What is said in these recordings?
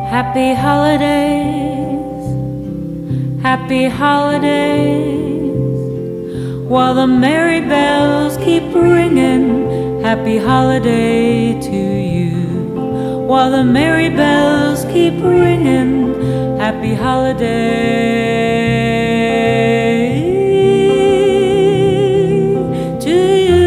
Happy holidays, happy holidays, while the merry bells keep ringing. Happy holiday to you, while the merry bells keep ringing. Happy holiday to you.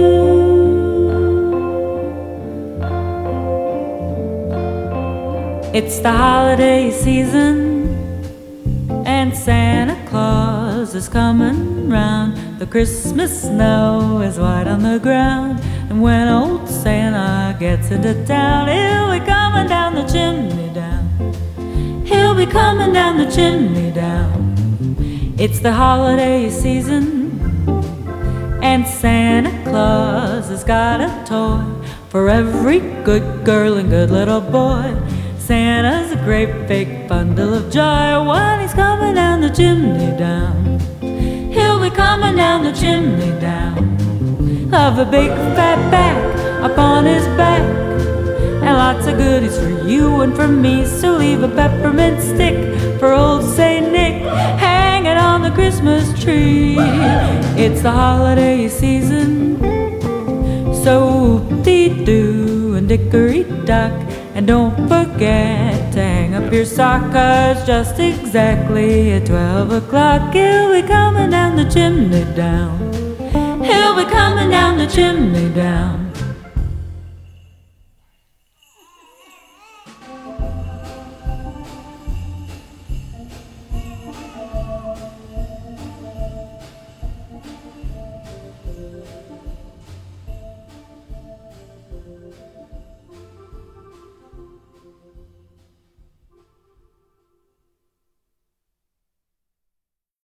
It's the holiday season, and Santa Claus is coming round. The Christmas snow is white on the ground, and when old Santa gets into town, he'll be coming down the chimney down. He'll be coming down the chimney down. It's the holiday season, and Santa Claus has got a toy for every good girl and good little boy. Santa's a great big bundle of joy when he's coming down the chimney down. He'll be coming down the chimney down. Of a big fat bag upon his back, and lots of goodies for you and for me. So leave a peppermint stick for old Saint Nick, hang it on the Christmas tree. It's the holiday season, so whoop-dee-doo and dickory-dock. And don't forget to hang up your sock, 'cause just exactly at 12 o'clock he'll be coming down the chimney down. He'll be coming down the chimney down.